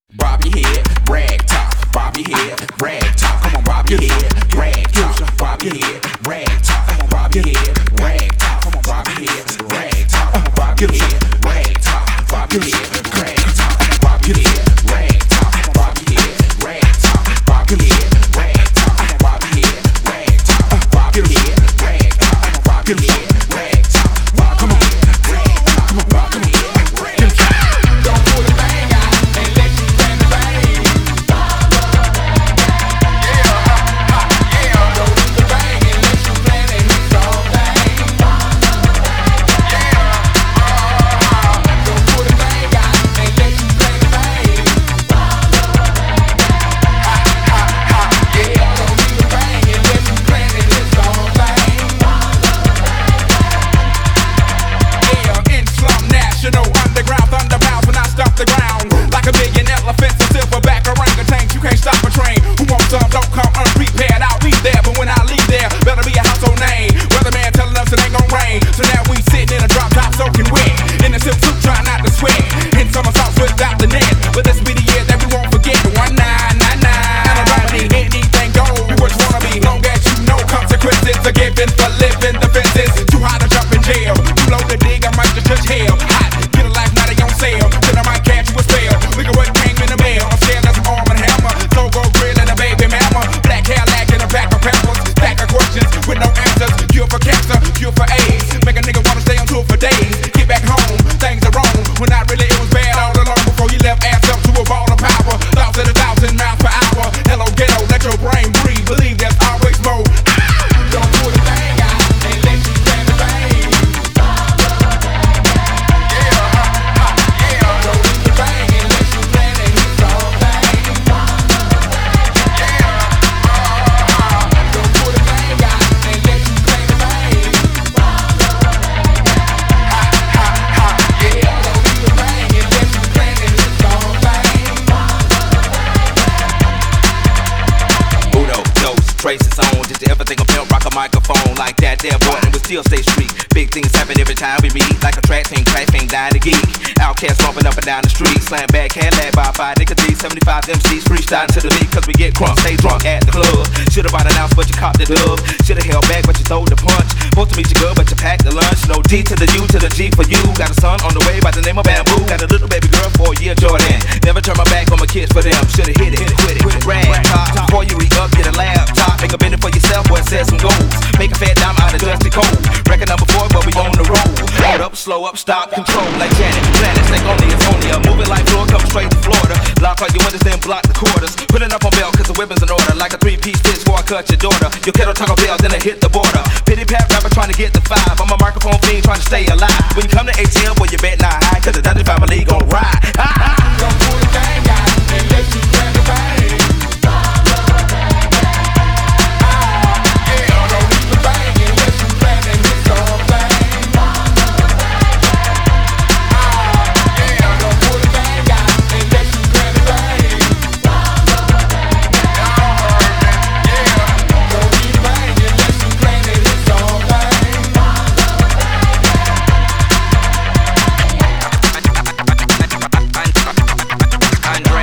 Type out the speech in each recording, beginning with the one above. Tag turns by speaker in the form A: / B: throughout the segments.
A: Bob your head, rag top. Bob your head, rag top. Come on, bob your head, rag top. Bob your head, rag top. Come on, bob your head, rag top. Come on, bob your head, rag top. Bob your head, rag top. Bob your head, rag top. Bob your head, rag top. Bob your head, rag top. Bob your head, rag top. Bob your head, rag top. Bob your head, rag top. Bob your head, rag top. Come on, rag top. Come on, bob your head, rag top. Don't pull the bang out and let you bang the bang. Yeah, don't do the bang unless you plan and hit all bang. Don't pull the bang out and let you bang the bang. Yeah, don't do the bang unless you plan and hit all bang. Yeah, in slum national underground thunder bounce when I stomp the ground like a million elephants and silverback orangutans. You can't stop a train. Who wants some? Don't come unprepared. I'll be there, but when I leave there, better be a household name. Weatherman telling us it ain't gon' rain, so now we sitting in a drop top soaking wet in a silk suit trying not to sweat. In summer sauce without the net, but this be the year that we won't forget. 1999. And I don't need anything gold. Be what you wanna be, long as you know consequences are given for living the fences. Too hot to jump in jail. Too low to dig, I might just touch hell. Hot, get a life, now they on sale. Then I might catch you a spell. Look at what came in the mail. I'm staring at some arm and hammer. Go grill and a baby mama. Black hair lag in a pack of peppers. Stack of questions with no answers. Cure for cancer, cure for AIDS. Make a nigga wanna stay on tour for days. Get back home, things are wrong. When not really, it was bad all along. Before you left ass up to a ball of power. Thoughts at 1,000 miles per hour. Hello ghetto, let your brain breathe. Believe there's always more. Don't pull the thing out and let you bang the bang. Yeah, don't do the bang unless you plan and hit all bang. Don't pull the thing out and let you bang the bang. Yeah, don't do the bang unless you plan and hit all bang.
B: Uno, dos, traces on. Just everything a pimp, rock a microphone like that there boy, and we still stay street. Big things happen every time we meet, like a track team, crack thing, dying to geek. Outcasts bumping up and down the street, slam bad cat lad by 5 niggas, 75 MCs freestyling to the beat, cause we get crunk, stay drunk at the club. Should've bought an ounce, but you copped the dub. Should've held back, but you throw the punch. Supposed to meet you good, but you packed the lunch. No D to the U to the G for you. Got a son on the way by the name of Bamboo. Got a little baby girl for a year, Jordan. Never turn my back on my kids for them. Should've hit it, quit it, rag top. Before you re-up, get a laptop. Make a minute for yourself, boy, set some goals. Make a fat dime out of dusty cold. Record number 4, but we on the road. Hold up, slow up, stop, control like Janet. Planets like only Antonia. Moving like floor, come straight to Florida. Lock all your windows, then block the quarters. Put it up on bail, cause the weapon's in order. Like a 3-piece stitch before I cut your daughter. Your kettle Taco Bell, then I hit the border. Pity pat rapper trying to get the 5. I'm a microphone fiend trying to stay alive. When you come to ATL, boy, you bet not high, cause the Dundee family gon' ride.
A: Don't pull the thing out and let you bang the bang. Yeah, don't do the bang unless you plan and hit all bang. Yeah, don't pull the thing out and let you bang the bang. Yeah, don't do the bang unless you plan and hit all bang.
B: Andre.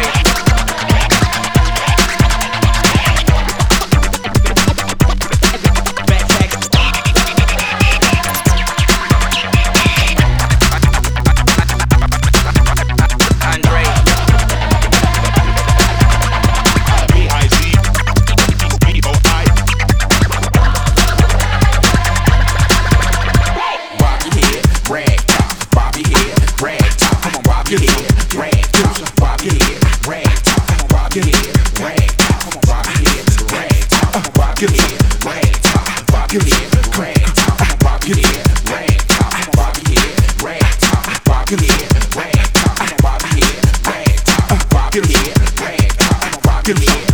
A: Bob your head, rag top. Bob your head, rag top. Come on, bob your head, rag top. Bob your head, rag top. Come on, bob your head, rag top. Come on, bob your head, rag top. Come on, bob your head, rag top. Bob your head, rag top. Come on, bob your head, rag top. Come on, bob your head, rag top. Bob your head, rag top. Come on, bob your head, rag top. Bob your head, rag top. Come on, bob your head.